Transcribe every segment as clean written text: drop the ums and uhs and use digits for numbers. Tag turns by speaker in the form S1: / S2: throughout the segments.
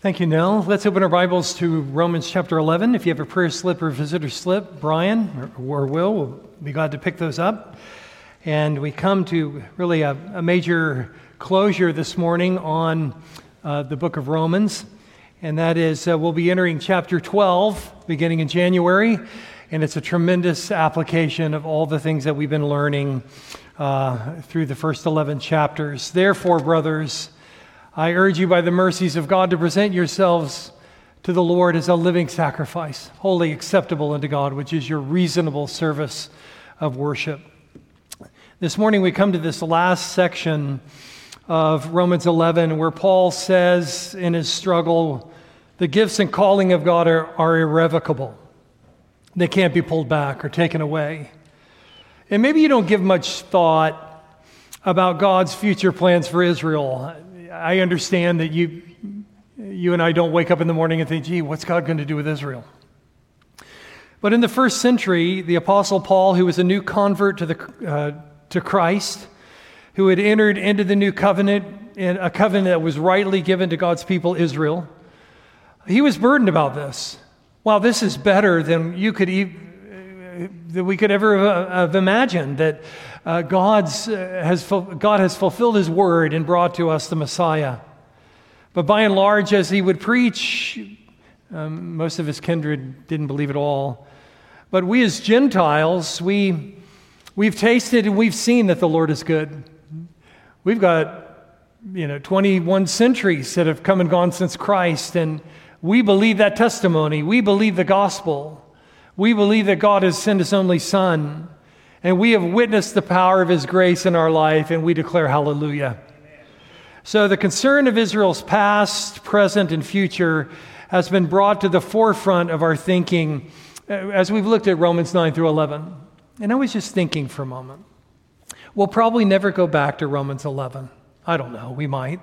S1: Thank you, Nell. Let's open our Bibles to Romans chapter 11. If you have a prayer slip or visitor slip, Brian or Will will be glad to pick those up. And we come to really a major closure this morning on the book of Romans. And that is, we'll be entering chapter 12 beginning in January. And it's a tremendous application of all the things that we've been learning through the first 11 chapters. Therefore, brothers, I urge you by the mercies of God to present yourselves to the Lord as a living sacrifice, wholly acceptable unto God, which is your reasonable service of worship. This morning we come to this last section of Romans 11 where Paul says in his struggle, the gifts and calling of God are irrevocable. They can't be pulled back or taken away. And maybe you don't give much thought about God's future plans for Israel. I understand that you and I don't wake up in the morning and think, gee, what's God going to do with Israel? But in the first century, the Apostle Paul, who was a new convert to Christ, who had entered into the new covenant, a covenant that was rightly given to God's people, Israel, he was burdened about this. Wow, this is better than that we could ever have imagined, that God has fulfilled his word and brought to us the Messiah. But by and large, as he would preach, most of his kindred didn't believe at all. But we as Gentiles, we've tasted and we've seen that the Lord is good. We've got 21 centuries that have come and gone since Christ, and we believe that testimony. We believe the gospel. We believe that God has sent his only Son, and we have witnessed the power of his grace in our life, and we declare hallelujah. Amen. So the concern of Israel's past, present, and future has been brought to the forefront of our thinking as we've looked at Romans 9 through 11. And I was just thinking for a moment, we'll probably never go back to Romans 11. I don't know, we might.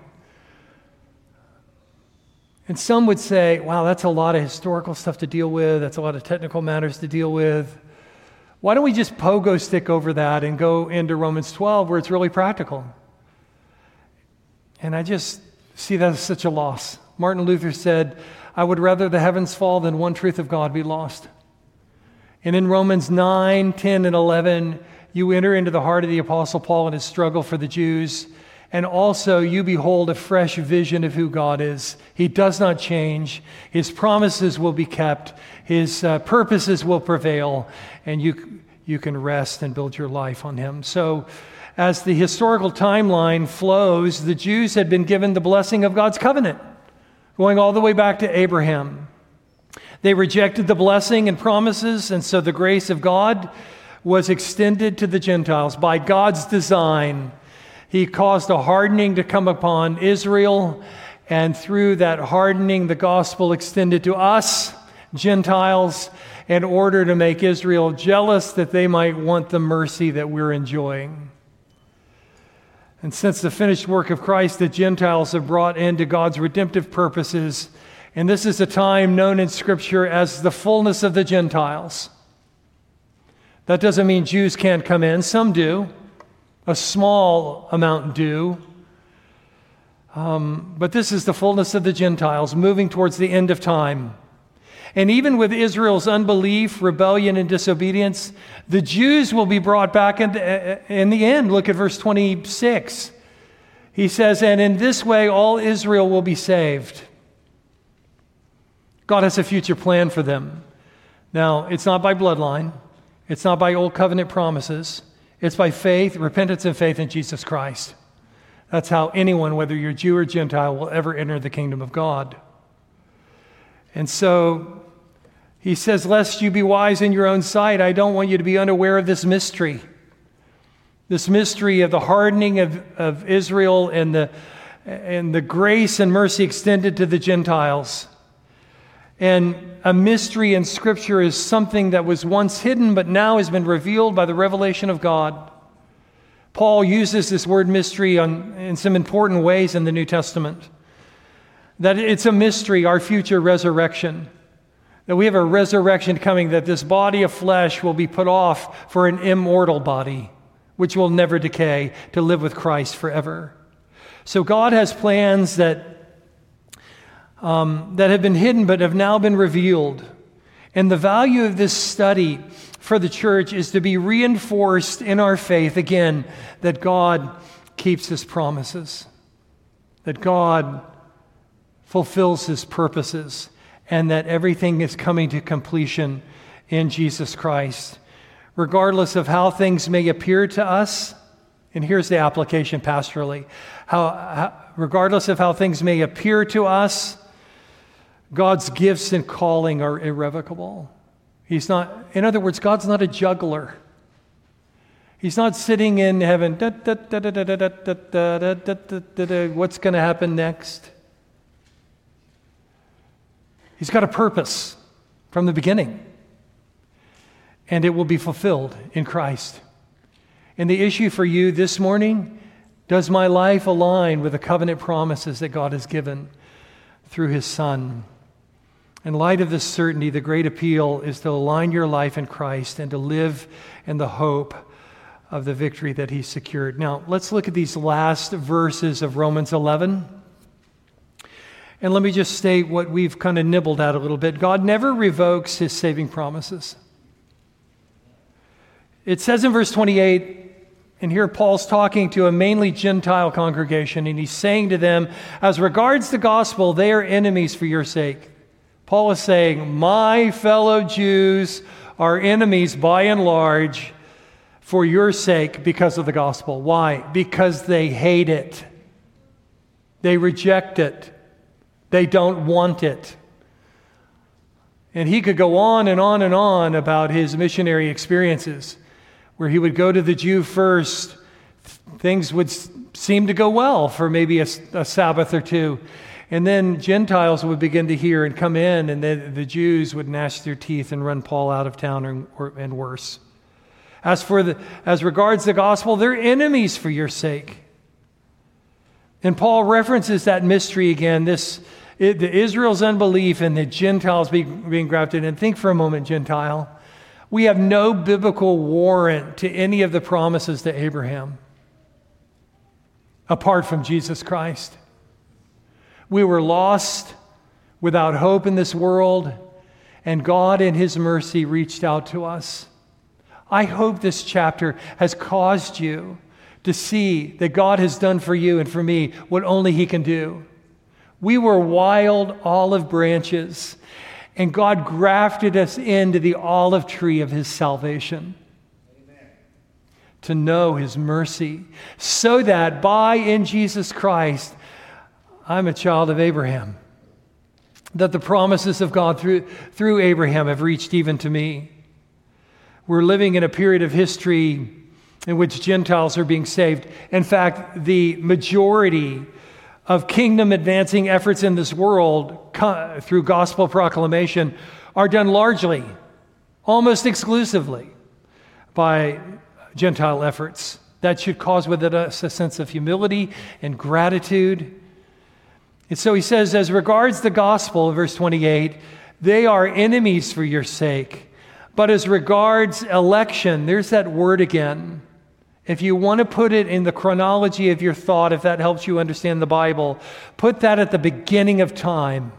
S1: And some would say, wow, that's a lot of historical stuff to deal with. That's a lot of technical matters to deal with. Why don't we just pogo stick over that and go into Romans 12 where it's really practical? And I just see that as such a loss. Martin Luther said, I would rather the heavens fall than one truth of God be lost. And in Romans 9, 10, and 11, you enter into the heart of the Apostle Paul and his struggle for the Jews. And also you behold a fresh vision of who God is. He does not change. His promises will be kept. His purposes will prevail. And you can rest and build your life on him. So as the historical timeline flows, the Jews had been given the blessing of God's covenant, going all the way back to Abraham. They rejected the blessing and promises, and so the grace of God was extended to the Gentiles by God's design. He caused a hardening to come upon Israel, and through that hardening, the gospel extended to us, Gentiles, in order to make Israel jealous that they might want the mercy that we're enjoying. And since the finished work of Christ, the Gentiles have brought into God's redemptive purposes, and this is a time known in Scripture as the fullness of the Gentiles. That doesn't mean Jews can't come in. Some do. A small amount do. But this is the fullness of the Gentiles moving towards the end of time. And even with Israel's unbelief, rebellion, and disobedience, the Jews will be brought back in the end. Look at verse 26. He says, and in this way all Israel will be saved. God has a future plan for them. Now, it's not by bloodline. It's not by old covenant promises. It's by faith, repentance, and faith in Jesus Christ. That's how anyone, whether you're Jew or Gentile, will ever enter the kingdom of God. And so he says, lest you be wise in your own sight, I don't want you to be unaware of this mystery of the hardening of Israel and the grace and mercy extended to the Gentiles. And a mystery in Scripture is something that was once hidden but now has been revealed by the revelation of God. Paul uses this word mystery in some important ways in the New Testament. That it's a mystery, our future resurrection. That we have a resurrection coming, that this body of flesh will be put off for an immortal body, which will never decay, to live with Christ forever. So God has plans that that have been hidden but have now been revealed. And the value of this study for the church is to be reinforced in our faith, again, that God keeps His promises, that God fulfills His purposes, and that everything is coming to completion in Jesus Christ. Regardless of how things may appear to us, and here's the application pastorally, regardless of how things may appear to us, God's gifts and calling are irrevocable. In other words, God's not a juggler. He's not sitting in heaven, what's going to happen next? He's got a purpose from the beginning, and it will be fulfilled in Christ. And the issue for you this morning, does my life align with the covenant promises that God has given through His Son? In light of this certainty, the great appeal is to align your life in Christ and to live in the hope of the victory that He secured. Now, let's look at these last verses of Romans 11. And let me just state what we've kind of nibbled at a little bit. God never revokes His saving promises. It says in verse 28, and here Paul's talking to a mainly Gentile congregation, and he's saying to them, as regards the gospel, they are enemies for your sake. Paul is saying, my fellow Jews are enemies by and large for your sake because of the gospel. Why? Because they hate it. They reject it. They don't want it. And he could go on and on and on about his missionary experiences, where he would go to the Jew first. Things would seem to go well for maybe a Sabbath or two. And then Gentiles would begin to hear and come in, and then the Jews would gnash their teeth and run Paul out of town and worse. As regards the gospel, they're enemies for your sake. And Paul references that mystery again, the Israel's unbelief and the Gentiles being grafted in. Think for a moment, Gentile. We have no biblical warrant to any of the promises to Abraham apart from Jesus Christ. We were lost without hope in this world, and God in His mercy reached out to us. I hope this chapter has caused you to see that God has done for you and for me what only He can do. We were wild olive branches, and God grafted us into the olive tree of His salvation. Amen. To know His mercy, so that in Jesus Christ, I'm a child of Abraham. That the promises of God through Abraham have reached even to me. We're living in a period of history in which Gentiles are being saved. In fact, the majority of kingdom advancing efforts in this world through gospel proclamation are done largely, almost exclusively, by Gentile efforts. That should cause within us a sense of humility and gratitude. And so he says, as regards the gospel, verse 28, they are enemies for your sake. But as regards election, there's that word again. If you want to put it in the chronology of your thought, if that helps you understand the Bible, put that at the beginning of time.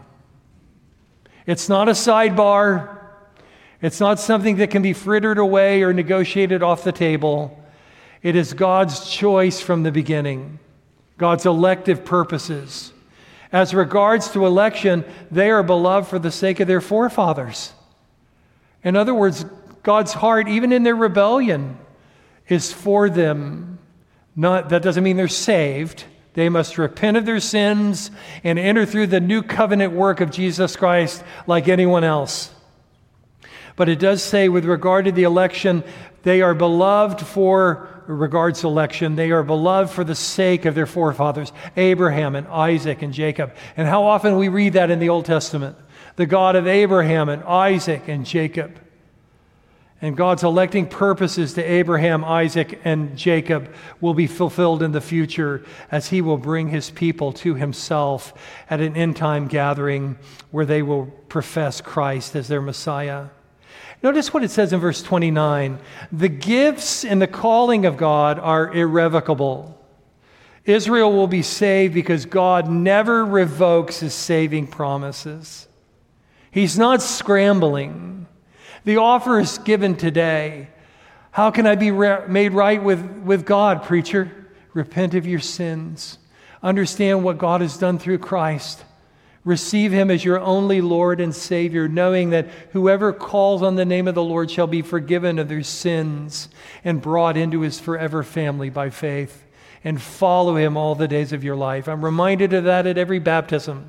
S1: It's not a sidebar. It's not something that can be frittered away or negotiated off the table. It is God's choice from the beginning, God's elective purposes. As regards to election, they are beloved for the sake of their forefathers. In other words, God's heart, even in their rebellion, is for them. That doesn't mean they're saved. They must repent of their sins and enter through the new covenant work of Jesus Christ like anyone else. But it does say with regard to the election, they are beloved regards to election, they are beloved for the sake of their forefathers, Abraham and Isaac and Jacob. And how often we read that in the Old Testament. The God of Abraham and Isaac and Jacob. And God's electing purposes to Abraham, Isaac, and Jacob will be fulfilled in the future as He will bring His people to Himself at an end-time gathering where they will profess Christ as their Messiah. Notice what it says in verse 29. The gifts and the calling of God are irrevocable. Israel will be saved because God never revokes his saving promises. He's not scrambling. The offer is given today. How can I be made right with God, preacher? Repent of your sins. Understand what God has done through Christ. Receive him as your only Lord and Savior, knowing that whoever calls on the name of the Lord shall be forgiven of their sins and brought into his forever family by faith, and follow him all the days of your life. I'm reminded of that at every baptism,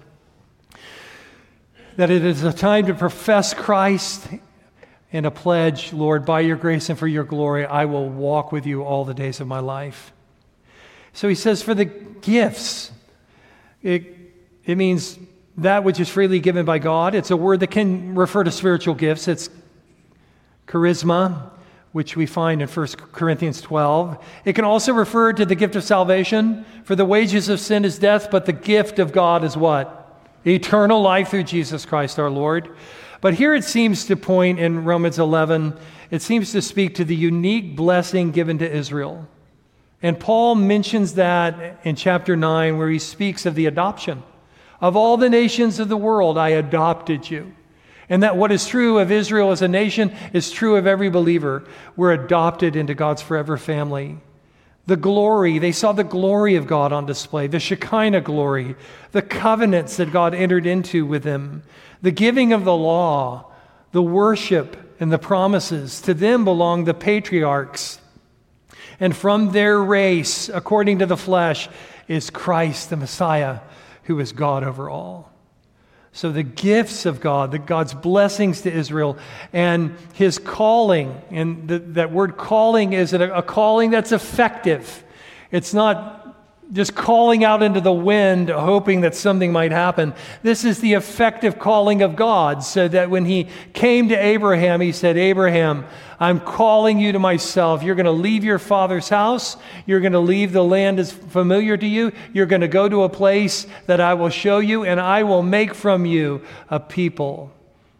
S1: that it is a time to profess Christ and a pledge, Lord, by your grace and for your glory, I will walk with you all the days of my life. So he says for the gifts, it means that which is freely given by God. It's a word that can refer to spiritual gifts. It's charisma, which we find in 1 Corinthians 12. It can also refer to the gift of salvation. For the wages of sin is death, but the gift of God is what? Eternal life through Jesus Christ our Lord. But here it seems to point in Romans 11, it seems to speak to the unique blessing given to Israel. And Paul mentions that in chapter 9, where he speaks of the adoption. Of all the nations of the world, I adopted you. And that what is true of Israel as a nation is true of every believer. We're adopted into God's forever family. The glory, they saw the glory of God on display, the Shekinah glory, the covenants that God entered into with them, the giving of the law, the worship and the promises. To them belong the patriarchs. And from their race, according to the flesh, is Christ the Messiah, who is God over all. So the gifts of God, God's blessings to Israel, and his calling, and that word calling is a calling that's effective. It's not just calling out into the wind, hoping that something might happen. This is the effective calling of God, so that when he came to Abraham, he said, Abraham, I'm calling you to myself. You're going to leave your father's house. You're going to leave the land that's familiar to you. You're going to go to a place that I will show you, and I will make from you a people,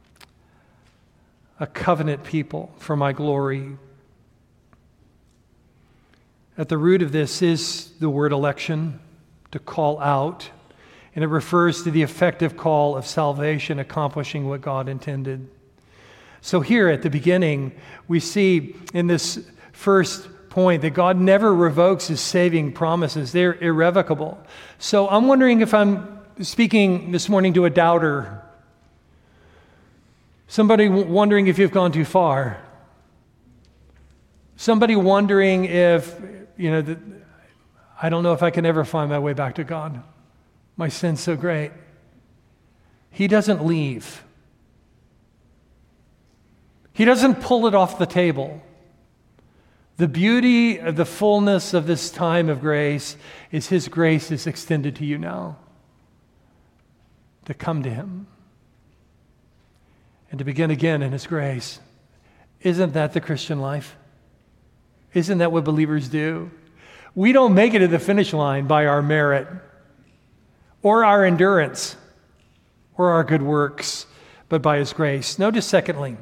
S1: a covenant people for my glory. At the root of this is the word election, to call out, and it refers to the effective call of salvation accomplishing what God intended. So here at the beginning, we see in this first point that God never revokes his saving promises. They're irrevocable. So I'm wondering if I'm speaking this morning to a doubter, somebody wondering if you've gone too far, somebody wondering if, I don't know if I can ever find my way back to God. My sin's so great. He doesn't leave. He doesn't pull it off the table. The beauty of the fullness of this time of grace is his grace is extended to you now, to come to him and to begin again in his grace. Isn't that the Christian life? Isn't that what believers do? We don't make it to the finish line by our merit or our endurance or our good works, but by his grace. Notice secondly,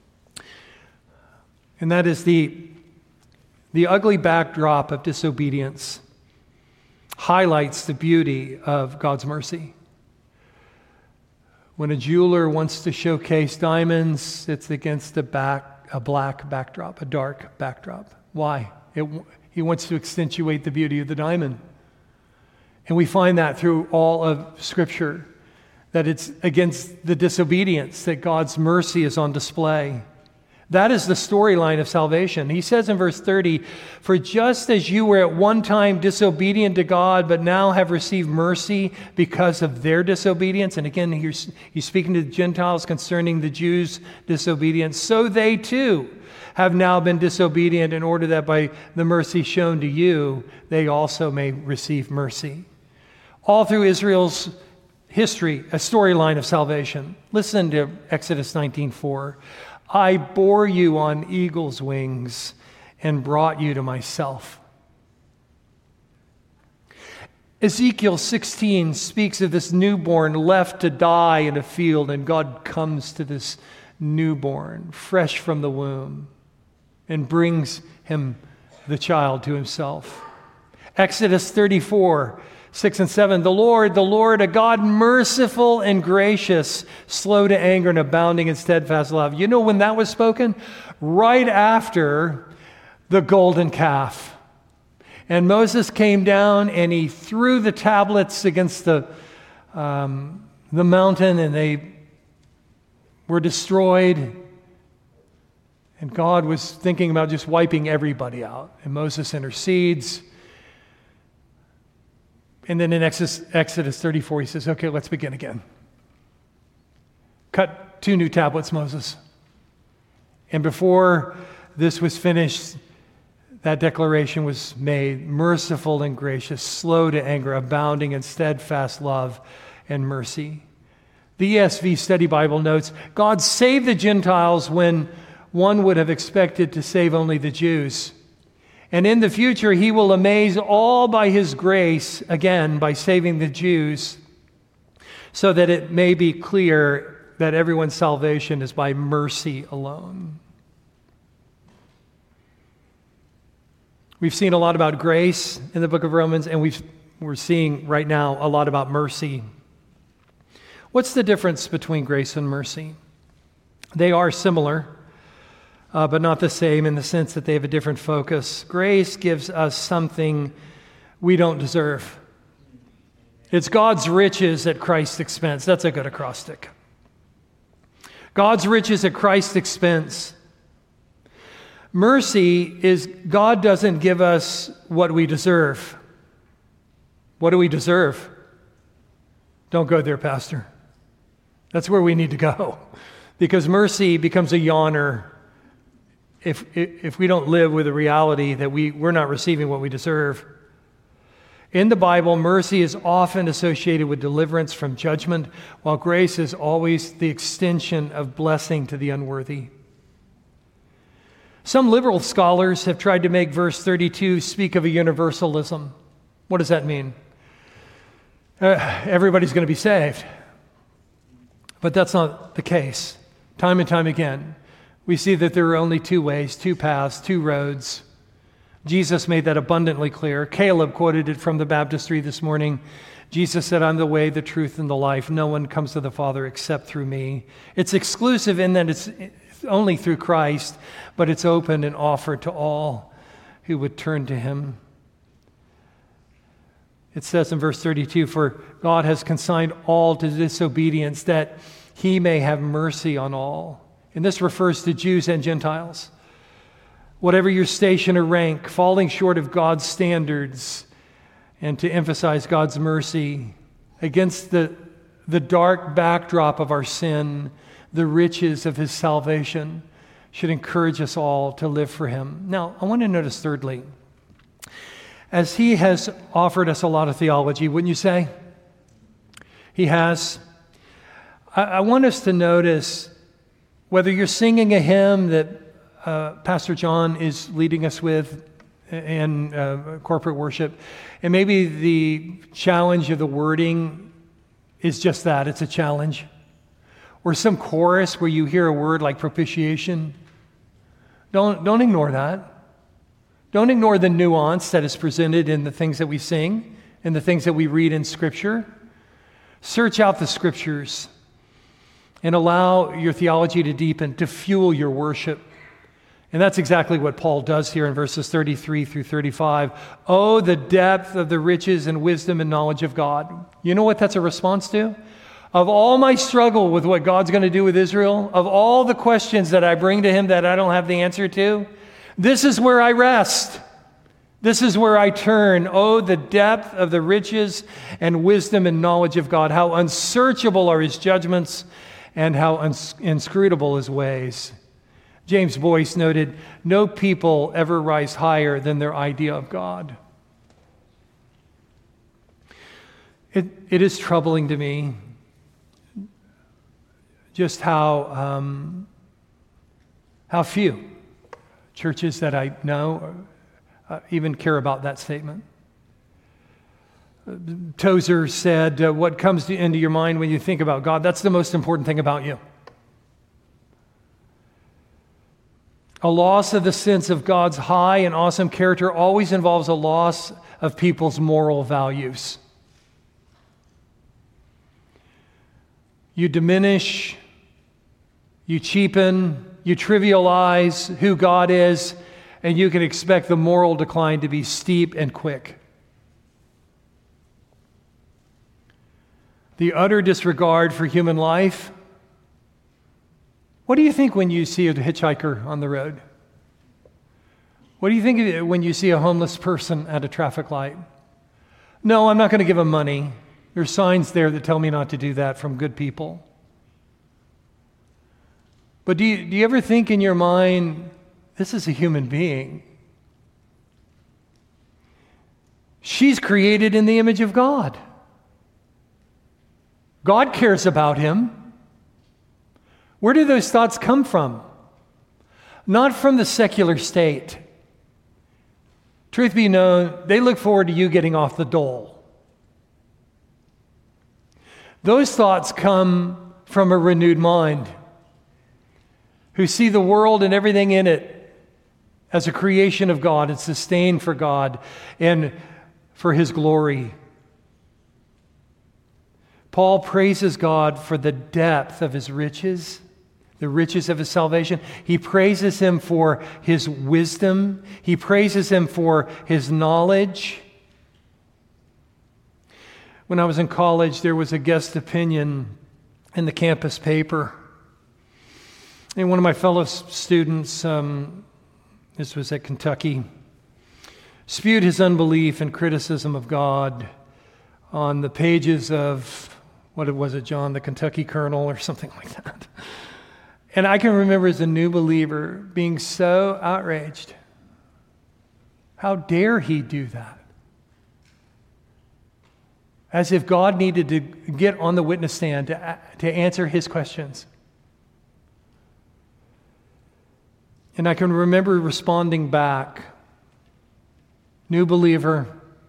S1: and that is the ugly backdrop of disobedience highlights the beauty of God's mercy. When a jeweler wants to showcase diamonds, it's against a black backdrop, a dark backdrop. Why? He wants to accentuate the beauty of the diamond. And we find that through all of Scripture, that it's against the disobedience that God's mercy is on display. That is the storyline of salvation. He says in verse 30, for just as you were at one time disobedient to God, but now have received mercy because of their disobedience. And again, he's speaking to the Gentiles concerning the Jews' disobedience. So they too have now been disobedient in order that by the mercy shown to you, they also may receive mercy. All through Israel's history, a storyline of salvation. Listen to Exodus 19:4. I bore you on eagle's wings and brought you to myself. Ezekiel 16 speaks of this newborn left to die in a field, and God comes to this newborn, fresh from the womb, and brings him, the child, to himself. Exodus 34, 6 and 7, the Lord, a God merciful and gracious, slow to anger and abounding in steadfast love. You know when that was spoken? Right after the golden calf. And Moses came down and he threw the tablets against the mountain, and they were destroyed. And God was thinking about just wiping everybody out. And Moses intercedes. And then in Exodus 34, he says, okay, let's begin again. Cut 2 new tablets, Moses. And before this was finished, that declaration was made: merciful and gracious, slow to anger, abounding in steadfast love and mercy. The ESV Study Bible notes, God saved the Gentiles when one would have expected to save only the Jews. And in the future, he will amaze all by his grace, again, by saving the Jews, so that it may be clear that everyone's salvation is by mercy alone. We've seen a lot about grace in the book of Romans, and we're seeing right now a lot about mercy. What's the difference between grace and mercy? They are similar, but not the same in the sense that they have a different focus. Grace gives us something we don't deserve. It's God's riches at Christ's expense. That's a good acrostic. God's riches at Christ's expense. Mercy is God doesn't give us what we deserve. What do we deserve? Don't go there, Pastor. That's where we need to go. Because mercy becomes a yawner if we don't live with the reality that we're not receiving what we deserve. In the Bible, mercy is often associated with deliverance from judgment, while grace is always the extension of blessing to the unworthy. Some liberal scholars have tried to make verse 32 speak of a universalism. What does that mean? Everybody's going to be saved. But that's not the case. Time and time again, we see that there are only 2 ways, 2 paths, 2 roads. Jesus made that abundantly clear. Caleb quoted it from the baptistry this morning. Jesus said, I'm the way, the truth, and the life. No one comes to the Father except through me. It's exclusive in that it's only through Christ, but it's open and offered to all who would turn to him. It says in verse 32, for God has consigned all to disobedience that he may have mercy on all. And this refers to Jews and Gentiles. Whatever your station or rank, falling short of God's standards, and to emphasize God's mercy against the dark backdrop of our sin, the riches of his salvation should encourage us all to live for him. Now, I want to notice thirdly, as he has offered us a lot of theology, wouldn't you say? He has. I want us to notice whether you're singing a hymn that Pastor John is leading us with in corporate worship, and maybe the challenge of the wording is just that, it's a challenge. Or some chorus where you hear a word like propitiation. Don't ignore that. Don't ignore the nuance that is presented in the things that we sing and the things that we read in Scripture. Search out the Scriptures and allow your theology to deepen, to fuel your worship. And that's exactly what Paul does here in verses 33 through 35. Oh, the depth of the riches and wisdom and knowledge of God. You know what that's a response to? Of all my struggle with what God's going to do with Israel, of all the questions that I bring to him that I don't have the answer to, this is where I rest. This is where I turn. Oh, the depth of the riches and wisdom and knowledge of God. How unsearchable are his judgments and how inscrutable his ways. James Boyce noted, no people ever rise higher than their idea of God. It is troubling to me just how few churches that I know even care about that statement. Tozer said, what comes into your mind when you think about God, that's the most important thing about you. A loss of the sense of God's high and awesome character always involves a loss of people's moral values. You diminish, you cheapen, you trivialize who God is, and you can expect the moral decline to be steep and quick. The utter disregard for human life. What do you think when you see a hitchhiker on the road? What do you think when you see a homeless person at a traffic light? No, I'm not going to give them money. There's signs there that tell me not to do that from good people. But do you ever think in your mind, this is a human being? She's created in the image of God. God cares about him. Where do those thoughts come from? Not from the secular state. Truth be known, they look forward to you getting off the dole. Those thoughts come from a renewed mind who see the world and everything in it as a creation of God and sustained for God and for his glory. Paul praises God for the depth of his riches, the riches of his salvation. He praises him for his wisdom. He praises him for his knowledge. When I was in college, there was a guest opinion in the campus paper. And one of my fellow students, this was at Kentucky, spewed his unbelief and criticism of God on the pages of, what was it, John, the Kentucky Colonel or something like that. And I can remember as a new believer being so outraged. How dare he do that? As if God needed to get on the witness stand to answer his questions. And I can remember responding back, new believer,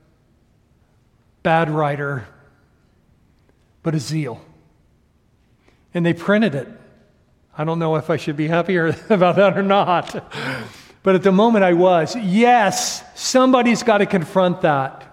S1: bad writer, but a zeal. And they printed it. I don't know if I should be happier about that or not. But at the moment I was. Yes, somebody's got to confront that.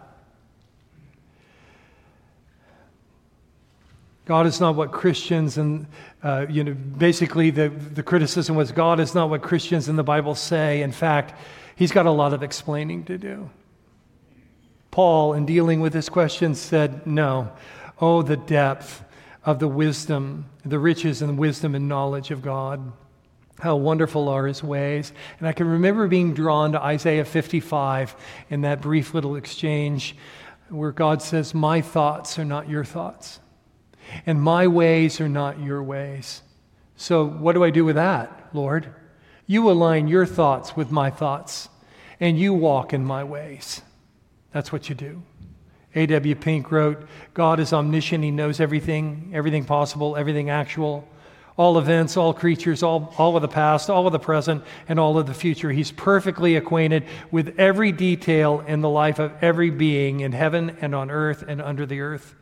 S1: God is not what Christians and, basically the criticism was God is not what Christians in the Bible say. In fact, he's got a lot of explaining to do. Paul, in dealing with this question, said, no. Oh, the depth of the wisdom, the riches and wisdom and knowledge of God. How wonderful are his ways. And I can remember being drawn to Isaiah 55 in that brief little exchange where God says, my thoughts are not your thoughts. And my ways are not your ways. So what do I do with that, Lord? You align your thoughts with my thoughts, and you walk in my ways. That's what you do. A.W. Pink wrote, God is omniscient. He knows everything possible, everything actual, all events, all creatures, all of the past, all of the present, and all of the future. He's perfectly acquainted with every detail in the life of every being in heaven and on earth and under the earth.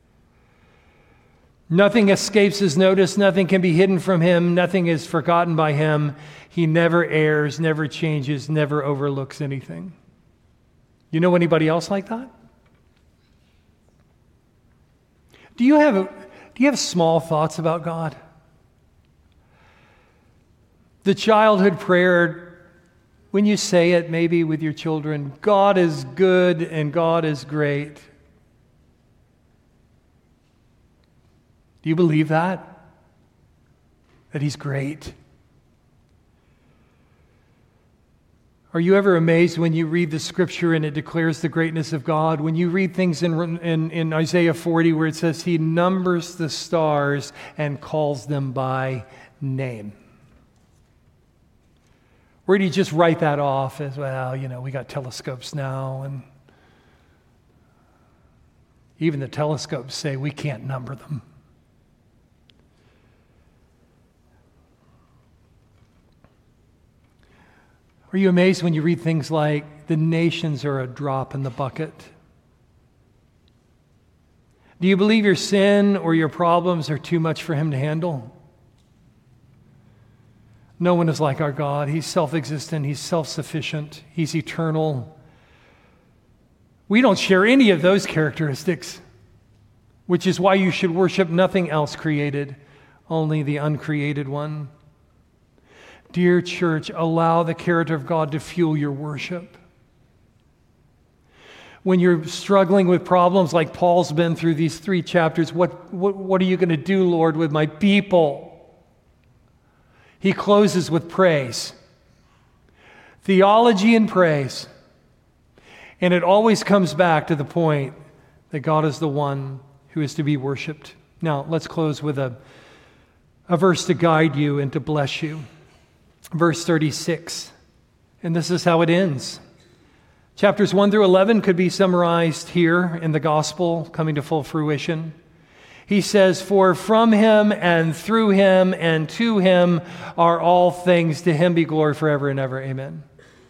S1: Nothing escapes his notice. Nothing can be hidden from him. Nothing is forgotten by him. He never errs, never changes, never overlooks anything. You know anybody else like that? Do you have small thoughts about God? The childhood prayer, when you say it maybe with your children, God is good and God is great. Do you believe that? That he's great? Are you ever amazed when you read the scripture and it declares the greatness of God? When you read things in Isaiah 40 where it says he numbers the stars and calls them by name. Or do you just write that off as, well, we got telescopes now, and even the telescopes say we can't number them. Are you amazed when you read things like, the nations are a drop in the bucket? Do you believe your sin or your problems are too much for him to handle? No one is like our God. He's self-existent. He's self-sufficient. He's eternal. We don't share any of those characteristics, which is why you should worship nothing else created, only the uncreated one. Dear church, allow the character of God to fuel your worship. When you're struggling with problems like Paul's been through these 3 chapters, what are you going to do, Lord, with my people? He closes with praise. Theology and praise. And it always comes back to the point that God is the one who is to be worshiped. Now, let's close with a verse to guide you and to bless you. Verse 36. And this is how it ends. Chapters 1 through 11 could be summarized here in the gospel coming to full fruition. He says, "For from him and through him and to him are all things. To him be glory forever and ever. Amen."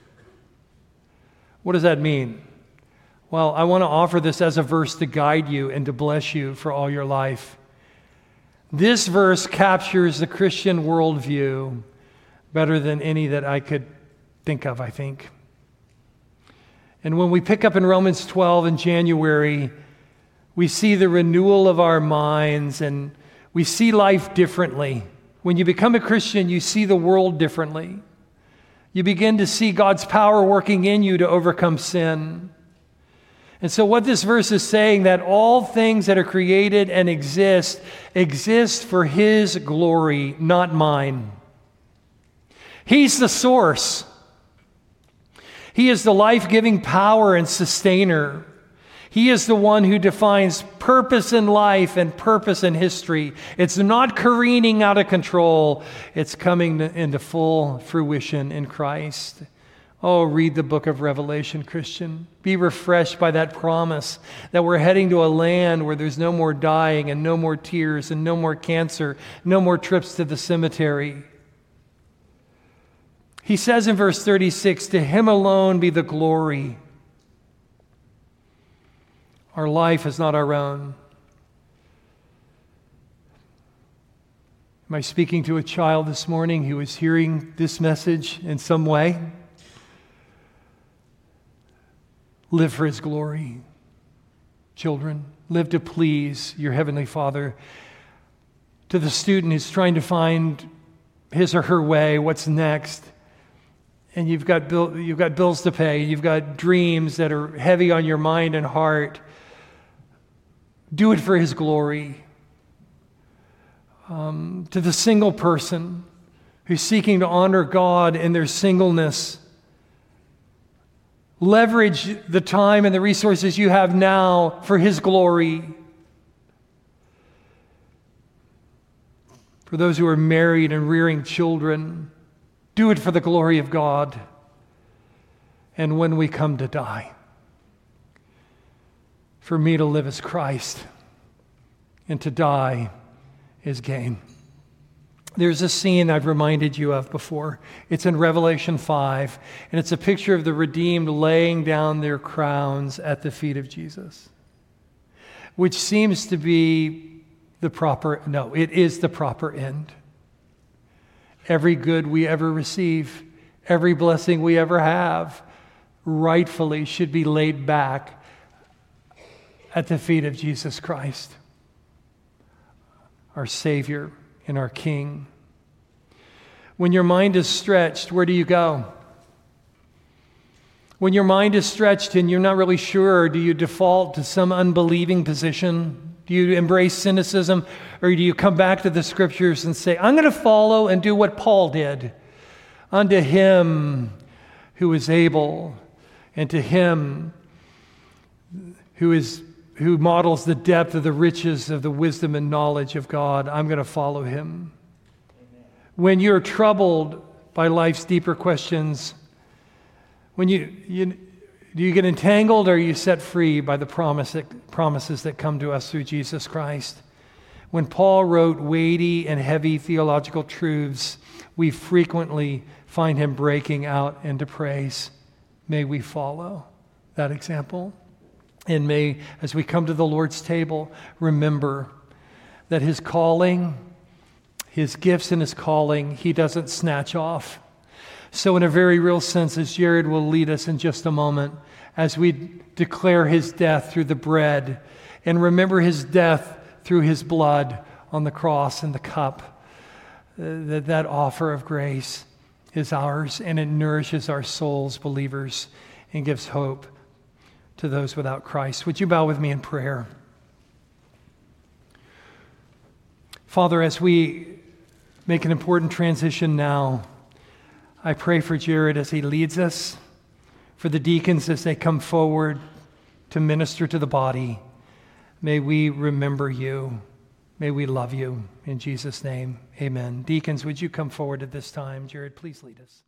S1: What does that mean? Well, I want to offer this as a verse to guide you and to bless you for all your life. This verse captures the Christian worldview better than any that I could think of, I think. And when we pick up in Romans 12 in January, we see the renewal of our minds and we see life differently. When you become a Christian, you see the world differently. You begin to see God's power working in you to overcome sin. And so what this verse is saying, that all things that are created and exist for His glory, not mine. He's the source. He is the life-giving power and sustainer. He is the one who defines purpose in life and purpose in history. It's not careening out of control. It's coming into full fruition in Christ. Oh, read the book of Revelation, Christian. Be refreshed by that promise that we're heading to a land where there's no more dying and no more tears and no more cancer, no more trips to the cemetery. He says in verse 36, "To Him alone be the glory." Our life is not our own. Am I speaking to a child this morning who is hearing this message in some way? Live for His glory. Children, live to please your Heavenly Father. To the student who's trying to find his or her way, what's next, and you've got bills to pay, you've got dreams that are heavy on your mind and heart, do it for His glory. To the single person who's seeking to honor God in their singleness, leverage the time and the resources you have now for His glory. For those who are married and rearing children, do it for the glory of God. And when we come to die, for me to live as Christ, and to die is gain. There's a scene I've reminded you of before. It's in Revelation 5, and it's a picture of the redeemed laying down their crowns at the feet of Jesus, which seems to be it is the proper end. Every good we ever receive, every blessing we ever have, rightfully should be laid back at the feet of Jesus Christ, our Savior and our King. When your mind is stretched, where do you go? When your mind is stretched and you're not really sure, do you default to some unbelieving position? Do you embrace cynicism, or do you come back to the Scriptures and say, I'm going to follow and do what Paul did? Unto Him who is able, and to Him who models the depth of the riches of the wisdom and knowledge of God, I'm going to follow Him. Amen. When you're troubled by life's deeper questions, when do you get entangled, or are you set free by the promises that come to us through Jesus Christ? When Paul wrote weighty and heavy theological truths, we frequently find him breaking out into praise. May we follow that example. And may, as we come to the Lord's table, remember that His calling, his gifts and his calling, he doesn't snatch off. So in a very real sense, as Jared will lead us in just a moment, as we declare his death through the bread and remember his death through his blood on the cross and the cup, that offer of grace is ours, and it nourishes our souls, believers, and gives hope to those without Christ. Would you bow with me in prayer? Father, as we make an important transition now, I pray for Jared as he leads us, for the deacons as they come forward to minister to the body. May we remember you. May we love you. In Jesus' name, amen. Deacons, would you come forward at this time? Jared, please lead us.